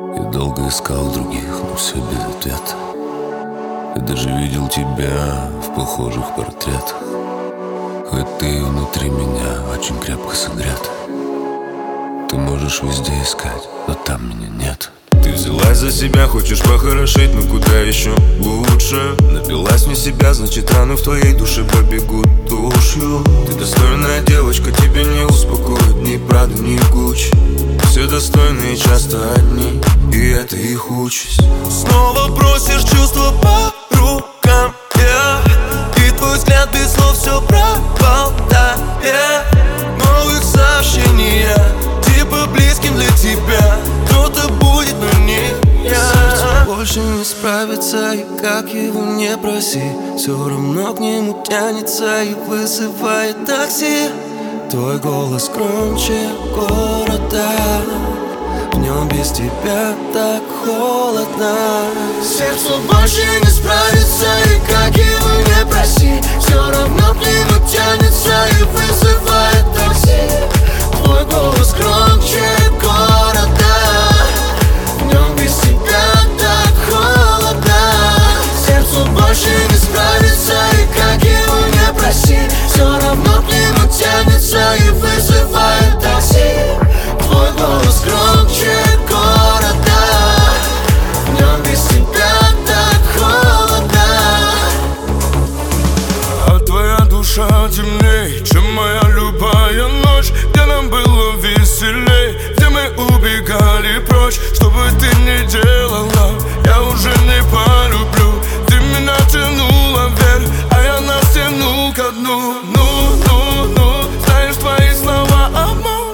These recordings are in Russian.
Я долго искал других, но все без ответа. Я даже видел тебя в похожих портретах. Хоть ты внутри меня очень крепко согрет. Ты можешь везде искать, но там меня нет. Ты взялась за себя, хочешь похорошеть, но куда еще лучше. Напилась не себя, значит раны в твоей душе побегут тушью. Ты достойная девочка, тебя не успокоит ни Прада, ни Гуччи. Все достойные часто одни, и это их участь. Снова просишь чувства по рукам, и твой взгляд без слов все проболтает. Новых сообщения, типа близким для тебя кто-то будет, но не я. Сердце больше не справится, и как его не проси, все равно к нему тянется и вызывает такси. Твой голос громче города, в нем без тебя так холодно. Сердцу больше не справится, и как его не проси, все равно к нему тянется и вызывает такси. Твой голос громче города, в нем без тебя так холодно. Сердцу больше не справится, и как его не проси, все равно к нему тянется и вызывает такси. Твой голос громче города, в нем без тебя так холодно. А твоя душа темней, чем моя любая ночь, где нам было веселей, где мы убегали прочь. Что бы ты ни делала, я уже не полюблю. Ты меня тянула вверх, а я нас тянул ко дну. Знаешь, твои слова обман.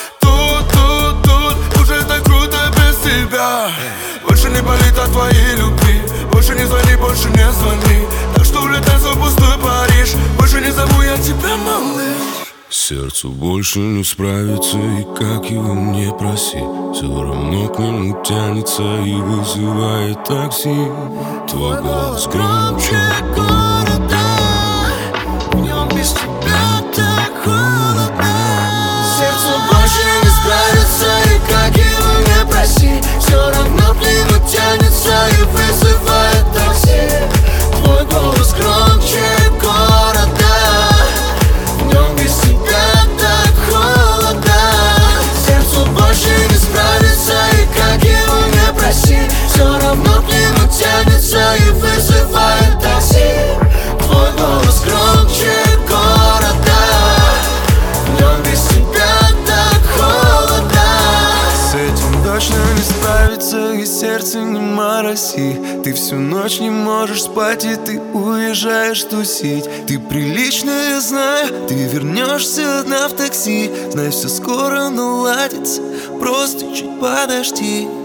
Тут уже так круто без тебя. Больше не болит от твоей любви. Больше не звони, больше не звони. Так что улетай в пустой Париж. Больше не зову я тебя, малыш. Сердцу больше не справится, и как его не проси, все равно к нему тянется и вызывает такси. Твой голос громче города, в нем без тебя так холодно. Сердцу больше не справится, и как его не проси, все равно к нему тянется и вызывает такси. Твой голос громче города, в нем без тебя так холодно. Сердцу больше не справится, и как его не проси, все равно к нему тянется и вызывает такси. Твой голос громче города, в нем без тебя так холодно. С этим точно не справится, и сердце не мороси. Ты всю ночь не можешь спать, и ты уезжаешь тусить. Ты приличная, я знаю, ты вернешься одна в такси. Знай, все скоро наладится, просто чуть подожди.